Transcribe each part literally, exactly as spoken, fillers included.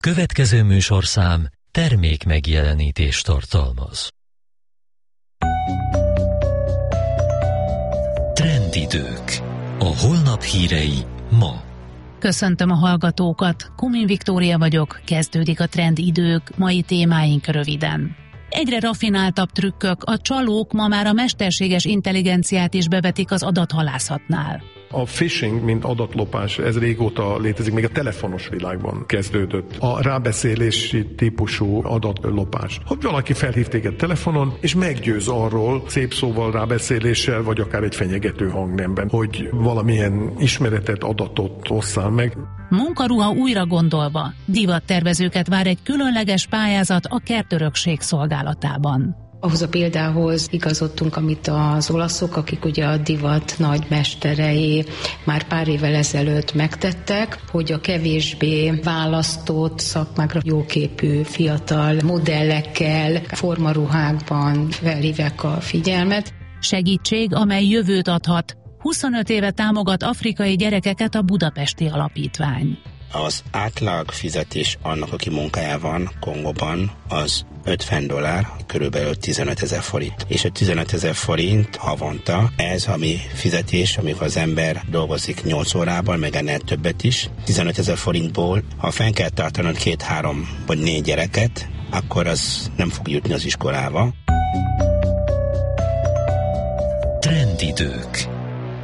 Következő műsorszám termék megjelenítést tartalmaz. Trendidők. A holnap hírei ma. Köszöntöm a hallgatókat, Kumin Viktória vagyok, kezdődik a Trendidők, mai témáink röviden. Egyre rafináltabb trükkök, a csalók ma már a mesterséges intelligenciát is bevetik az adathalászatnál. A phishing, mint adatlopás, ez régóta létezik, még a telefonos világban kezdődött. A rábeszélési típusú adatlopás. Hogy valaki felhív téged telefonon, és meggyőz arról, szép szóval, rábeszéléssel, vagy akár egy fenyegető hangnemben, hogy valamilyen ismeretet, adatot osszál meg. Munkaruha újra gondolva. Divattervezőket vár egy különleges pályázat a kertörökség szolgálatában. Ahhoz a példához igazodtunk, amit az olaszok, akik ugye a divat nagymesterei már pár évvel ezelőtt megtettek, hogy a kevésbé választott szakmákra jóképű fiatal modellekkel, formaruhákban felhívják a figyelmet. Segítség, amely jövőt adhat. huszonöt éve támogat afrikai gyerekeket a Budapesti Alapítvány. Az átlag fizetés annak, aki munkájában van Kongóban, az ötven dollár, körülbelül tizenöt ezer forint. És a tizenöt ezer forint havonta, ez a mi fizetés, amikor az ember dolgozik nyolc órában, meg ennél többet is. tizenöt ezer forintból, ha fenn kell tartanod két, három vagy négy gyereket, akkor az nem fog jutni az iskolába. Trendidők.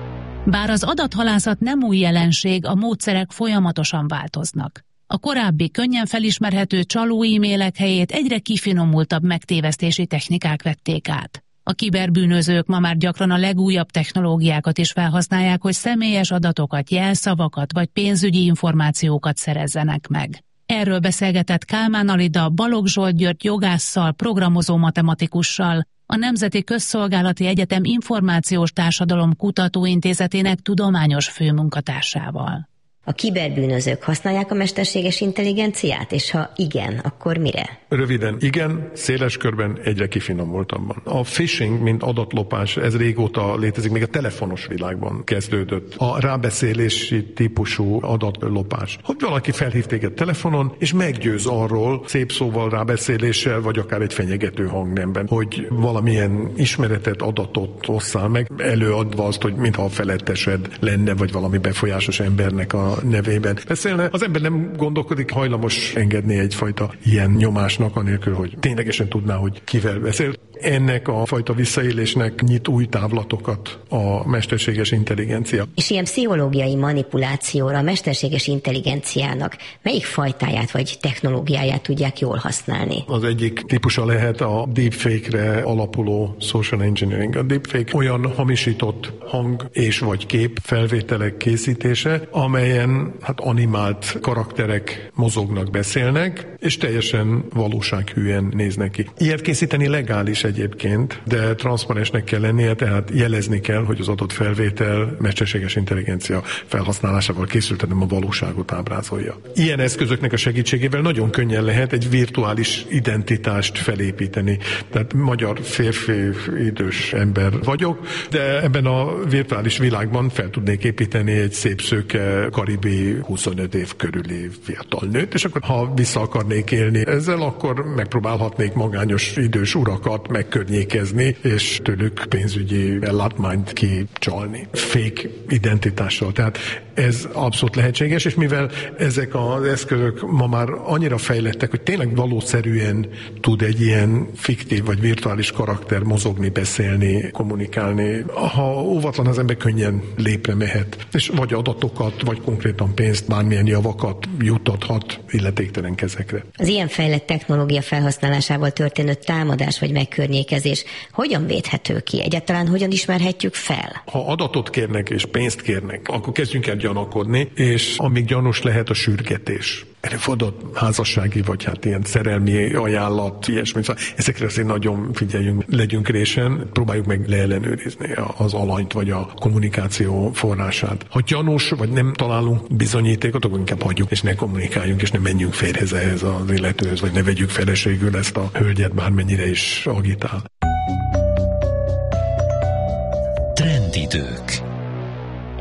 Bár az adathalászat nem új jelenség, a módszerek folyamatosan változnak. A korábbi, könnyen felismerhető csaló e-mailek helyét egyre kifinomultabb megtévesztési technikák vették át. A kiberbűnözők ma már gyakran a legújabb technológiákat is felhasználják, hogy személyes adatokat, jelszavakat vagy pénzügyi információkat szerezzenek meg. Erről beszélgetett Kálmán Alida, Balogh Zsolt György jogásszal, programozó matematikussal, a Nemzeti Közszolgálati Egyetem Információs Társadalom Kutatóintézetének tudományos főmunkatársával. A kiberbűnözők használják a mesterséges intelligenciát, és ha igen, akkor mire? Röviden, igen, széles körben egyre kifinomultabban. A phishing, mint adatlopás, ez régóta létezik, még a telefonos világban kezdődött. A rábeszélési típusú adatlopás. Hogy valaki felhív téged telefonon, és meggyőz arról, szép szóval, rábeszéléssel, vagy akár egy fenyegető hangnemben, hogy valamilyen ismeretet, adatot osszál meg, előadva azt, hogy mintha a felettesed lenne, vagy valami befolyásos embernek a nevében beszélne. Az ember nem gondolkodik, hajlamos engedni egyfajta ilyen nyomásnak, anélkül, hogy ténylegesen tudná, hogy kivel beszél. Ennek a fajta visszaélésnek nyit új távlatokat a mesterséges intelligencia. És ilyen pszichológiai manipulációra a mesterséges intelligenciának melyik fajtáját vagy technológiáját tudják jól használni? Az egyik típusa lehet a deepfake-re alapuló social engineering. A deepfake olyan hamisított hang és vagy kép felvételek készítése, amelyen hát animált karakterek mozognak, beszélnek, és teljesen valósághűen néznek ki. Ilyet készíteni legális egyébként, de transzparensnek kell lennie, tehát jelezni kell, hogy az adott felvétel mesterséges intelligencia felhasználásával készült, nem a valóságot ábrázolja. Ilyen eszközöknek a segítségével nagyon könnyen lehet egy virtuális identitást felépíteni. Tehát magyar férfi, idős ember vagyok, de ebben a virtuális világban fel tudnék építeni egy szép szőke, karibi, huszonöt év körüli fiatal nőt, és akkor ha vissza akarnék élni ezzel, akkor megpróbálhatnék magányos idős urakat megkörnyékezni, és tőlük pénzügyi ellátmányt kicsalni. Fake identitással. Tehát ez abszolút lehetséges, és mivel ezek az eszközök ma már annyira fejlettek, hogy tényleg valószerűen tud egy ilyen fiktív vagy virtuális karakter mozogni, beszélni, kommunikálni, ha óvatlan az ember könnyen lépre mehet, és vagy adatokat, vagy konkrétan pénzt, bármilyen javakat juttathat illetéktelen kezekre. Az ilyen fejlett technológia felhasználásával történő támadás vagy megkörnyékezés hogyan védhető ki? Egyáltalán hogyan ismerhetjük fel? Ha adatot kérnek és pénzt kérnek, akkor kezdjünk el gyanakodni, és amíg gyanús lehet a sürgetés. Előfordult házassági, vagy hát ilyen szerelmi ajánlat, ilyesmi. Szóval ezekre azért nagyon figyeljünk, legyünk résen, próbáljuk meg leellenőrizni az alanyt, vagy a kommunikáció forrását. Ha gyanús, vagy nem találunk bizonyítékot, akkor inkább hagyjuk, és ne kommunikáljunk, és ne menjünk férjhez ehhez az illetőhöz, vagy ne vegyük feleségül ezt a hölgyet, bármennyire is agitál. Trendidők.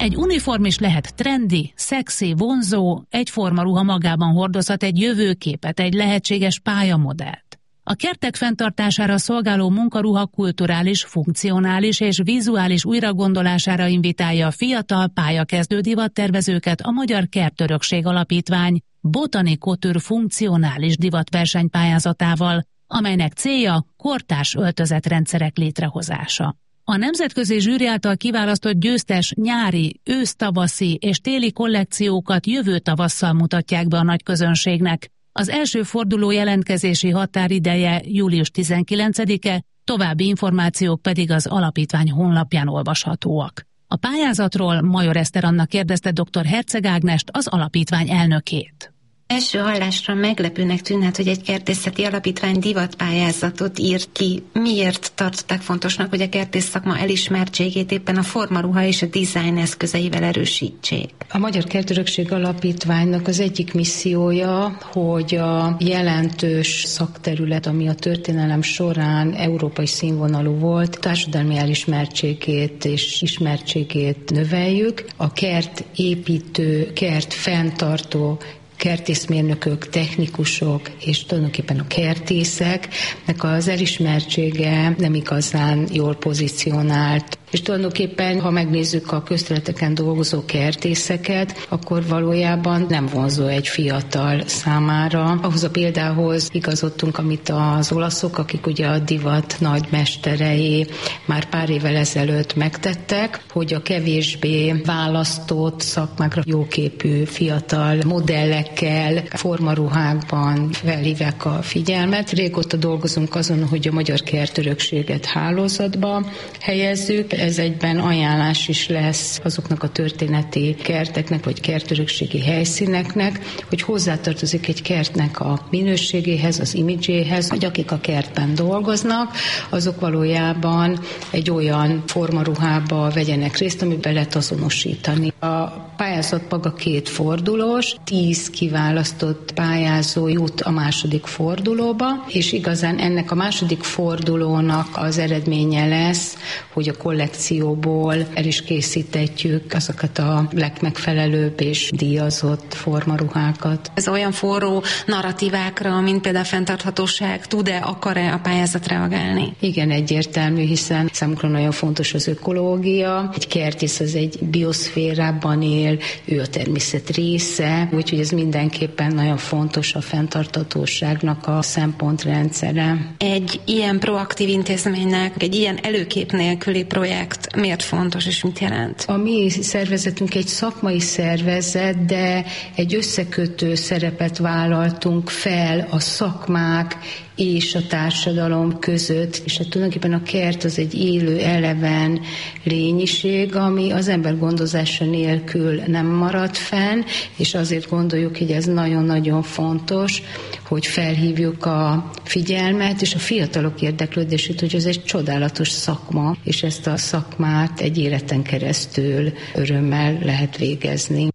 Egy uniform is lehet trendi, szexi, vonzó, egyforma ruha magában hordozhat egy jövőképet, egy lehetséges pályamodellt. A kertek fenntartására szolgáló munkaruha kulturális, funkcionális és vizuális újragondolására invitálja a fiatal pályakezdő divattervezőket a Magyar Kertörökség Alapítvány Botani Couture funkcionális divatversenypályázatával, amelynek célja kortárs öltözetrendszerek létrehozása. A nemzetközi zsűri által kiválasztott győztes nyári, ősz-tavaszi és téli kollekciókat jövő tavasszal mutatják be a nagy közönségnek. Az első forduló jelentkezési határideje július tizenkilencedike, további információk pedig az alapítvány honlapján olvashatóak. A pályázatról Major Eszter Anna kérdezte dr. Herceg Ágnest, az alapítvány elnökét. Első hallásra meglepőnek tűnhet, hogy egy kertészeti alapítvány divatpályázatot írt ki. Miért tartották fontosnak, hogy a kertész szakma elismertségét éppen a formaruha és a dizájn eszközeivel erősítsék? A Magyar Kertörökség Alapítványnak az egyik missziója, hogy a jelentős szakterület, ami a történelem során európai színvonalú volt, társadalmi elismertségét és ismertségét növeljük. A kertépítő, kert fenntartó kertészmérnökök, technikusok és tulajdonképpen a kertészeknek az elismertsége nem igazán jól pozícionált. És tulajdonképpen, ha megnézzük a közterületeken dolgozó kertészeket, akkor valójában nem vonzó egy fiatal számára. Ahhoz a példához igazodtunk, amit az olaszok, akik ugye a divat nagymesterei már pár évvel ezelőtt megtettek, hogy a kevésbé választott szakmákra jóképű fiatal modellekkel, formaruhákban felhívják a figyelmet. Régóta dolgozunk azon, hogy a magyar kertörökséget hálózatba helyezzük. Ez egyben ajánlás is lesz azoknak a történeti kerteknek, vagy kertörökségi helyszíneknek, hogy hozzátartozik egy kertnek a minőségéhez, az imidzséhez, hogy akik a kertben dolgoznak, azok valójában egy olyan formaruhába vegyenek részt, amiben lehet azonosítani. A pályázat maga két fordulós, tíz kiválasztott pályázó jut a második fordulóba, és igazán ennek a második fordulónak az eredménye lesz, hogy a kollekcióból el is készítetjük azokat a legmegfelelőbb és díjazott formaruhákat. Ez olyan forró narratívákra, mint például a fenntarthatóság, tud-e, akar-e a pályázat reagálni? Igen, egyértelmű, hiszen számunkra nagyon fontos az ökológia. Egy kertész az egy bioszférában él, ő a természet része, úgyhogy ez mindenképpen nagyon fontos a fenntarthatóságnak a szempontrendszere. Egy ilyen proaktív intézménynek, egy ilyen előkép nélküli projekt miért fontos és mit jelent? A mi szervezetünk egy szakmai szervezet, de egy összekötő szerepet vállaltunk fel a szakmák és a társadalom között, és hát tulajdonképpen a kert az egy élő, eleven lényiség, ami az ember gondozása nélkül nem marad fenn, és azért gondoljuk, hogy ez nagyon-nagyon fontos, hogy felhívjuk a figyelmet, és a fiatalok érdeklődését, hogy ez egy csodálatos szakma, és ezt a szakmát egy életen keresztül örömmel lehet végezni.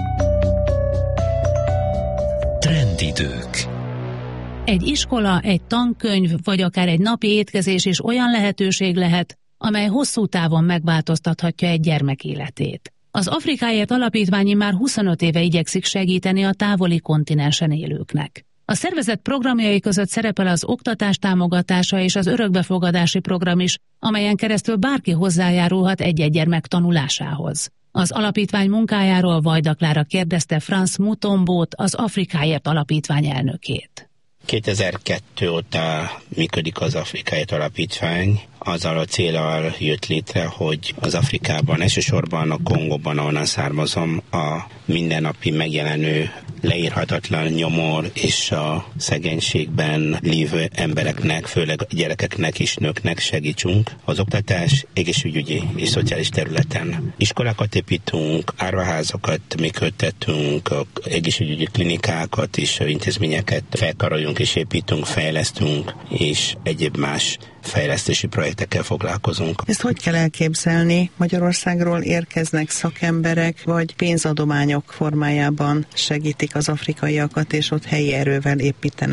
Trendidők. Egy iskola, egy tankönyv, vagy akár egy napi étkezés is olyan lehetőség lehet, amely hosszú távon megváltoztathatja egy gyermek életét. Az Afrikáért Alapítványi már huszonöt éve igyekszik segíteni a távoli kontinensen élőknek. A szervezet programjai között szerepel az oktatás támogatása és az örökbefogadási program is, amelyen keresztül bárki hozzájárulhat egy-egy gyermek tanulásához. Az alapítvány munkájáról Vajda Klára kérdezte Franz Mutombót, az Afrikáért Alapítvány elnökét. kétezer-kettő óta működik az Afrikáért Alapítvány, azzal a céllal jött létre, hogy az Afrikában, elsősorban a Kongóban, ahonnan származom, a mindennapi megjelenő leírhatatlan nyomor és a szegénységben lévő embereknek, főleg a gyerekeknek és nőknek segítsünk az oktatás, egészségügyi és szociális területen. Iskolákat építünk, árvaházakat működtetünk, egészségügyi klinikákat és intézményeket felkaroljunk és építünk, fejlesztünk, és egyéb más fejlesztési projektekkel foglalkozunk. Ezt hogy kell elképzelni? Magyarországról érkeznek szakemberek, vagy pénzadományok formájában segítik az afrikaiakat, és ott helyi erővel építenek?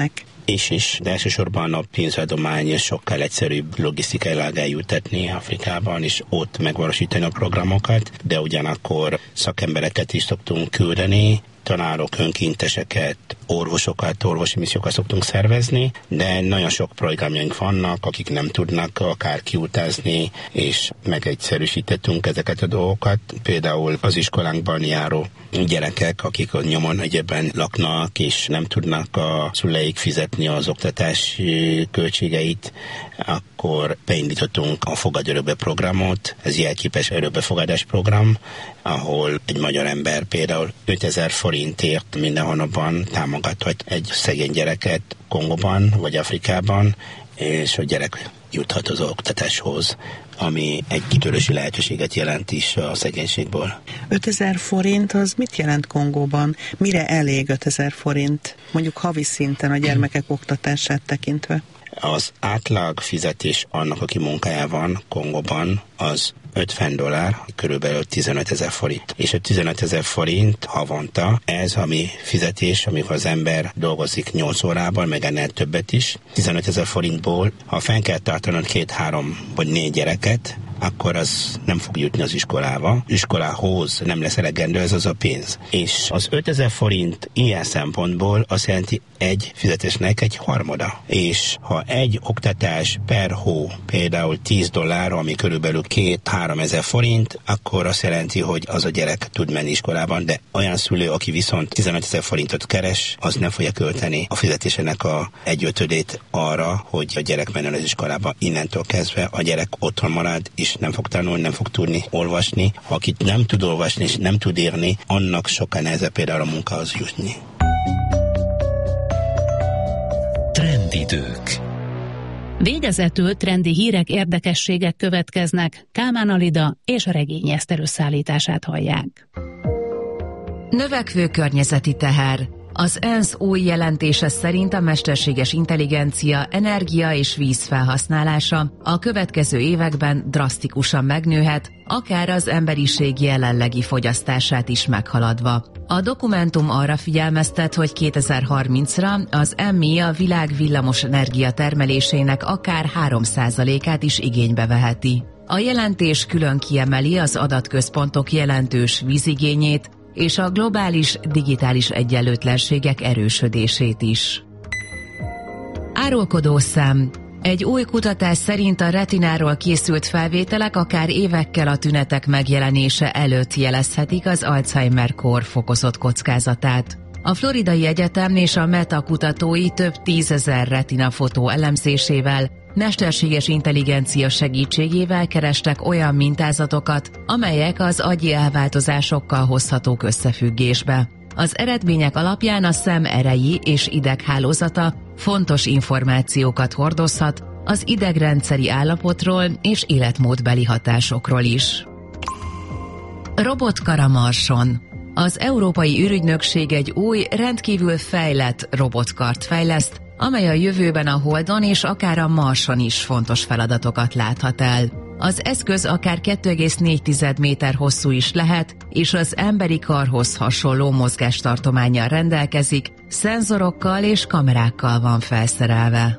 és is, de elsősorban a pénzadomány sokkal egyszerűbb logisztikailag eljutatni Afrikában, és ott megvalósítani a programokat, de ugyanakkor szakembereket is szoktunk küldeni, tanárok, önkénteseket, orvosokat, orvosi missziókat szoktunk szervezni, de nagyon sok programjaink vannak, akik nem tudnak akár kiutazni, és megegyszerűsítettünk ezeket a dolgokat. Például az iskolánkban járó gyerekek, akik a nyomon egyébben laknak, és nem tudnak a szüleik fizetni az oktatás költségeit, akkor beindítottunk a Fogadj-örökbe programot, ez jelképes örökbefogadás program, ahol egy magyar ember például ötezer forintért minden hónapban támogathat egy szegény gyereket Kongóban vagy Afrikában, és a gyerek juthat az oktatáshoz, ami egy kitörési lehetőséget jelent is a szegénységből. ötezer forint az mit jelent Kongóban? Mire elég ötezer forint? Mondjuk havi szinten a gyermekek oktatását tekintve. Az átlag fizetés annak, aki munkájában Kongóban, az ötven dollár, körülbelül tizenötezer forint. És a tizenötezer forint havonta, ez a mi fizetés, amikor az ember dolgozik nyolc órában, meg ennél többet is. tizenötezer forintból, ha fenn kell tartanod két-három vagy négy gyereket, akkor az nem fog jutni az iskolába. Iskolához nem lesz elegendő ez az a pénz. És az ötezer forint ilyen szempontból azt jelenti egy fizetésnek egy harmada. És ha egy oktatás per hó például tíz dollár, ami körülbelül két-három ezer forint, akkor azt jelenti, hogy az a gyerek tud menni iskolában, de olyan szülő, aki viszont tizenötezer forintot keres, az nem fogja költeni a fizetésének a egyötödét arra, hogy a gyerek menjen az iskolába. Innentől kezdve a gyerek otthon marad, és nem fog tanulni, nem fog tudni olvasni. Ha aki nem tud olvasni és nem tud írni, annak sokkal nehezebb például a munkához jutni. Trendidők. Végezetül trendi hírek, érdekességek következnek. Kálmán Alida és a Regényi Eszter összeállítását hallják. Növekvő környezeti teher. Az ENSZ új jelentése szerint a mesterséges intelligencia, energia és víz felhasználása a következő években drasztikusan megnőhet, akár az emberiség jelenlegi fogyasztását is meghaladva. A dokumentum arra figyelmeztet, hogy kétezer-harmincra az em i a világ villamos energia termelésének akár három százalékát is igénybe veheti. A jelentés külön kiemeli az adatközpontok jelentős vízigényét, és a globális digitális egyenlőtlenségek erősödését is. Árulkodószám. Egy új kutatás szerint a retináról készült felvételek akár évekkel a tünetek megjelenése előtt jelezhetik az Alzheimer-kór fokozott kockázatát. A Floridai Egyetem és a Meta kutatói több tízezer retina fotó elemzésével, mesterséges intelligencia segítségével kerestek olyan mintázatokat, amelyek az agyi elváltozásokkal hozhatók összefüggésbe. Az eredmények alapján a szem erei és ideghálózata fontos információkat hordozhat az idegrendszeri állapotról és életmódbeli hatásokról is. Robotkar a Marson. Az Európai űrügynökség egy új, rendkívül fejlett robotkart fejleszt, amely a jövőben a Holdon és akár a Marson is fontos feladatokat láthat el. Az eszköz akár kettő egész négy méter hosszú is lehet, és az emberi karhoz hasonló mozgástartománnyal rendelkezik, szenzorokkal és kamerákkal van felszerelve.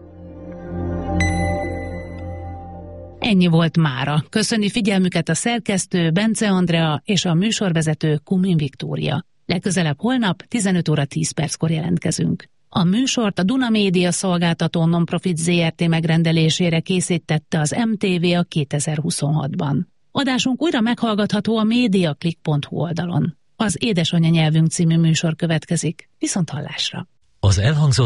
Ennyi volt mára. Köszöni figyelmüket a szerkesztő Bence Andrea és a műsorvezető Kumin Viktória. Legközelebb holnap tizenöt óra tíz perckor jelentkezünk. A műsort a Duna Média szolgáltató Nonprofit zé er té megrendelésére készítette az em té vé a kétezer-huszonhatban. Adásunk újra meghallgatható a mediaclick pont hu oldalon. Az Édesanyanyelvünk című műsor következik. Viszont hallásra! Az elhangzott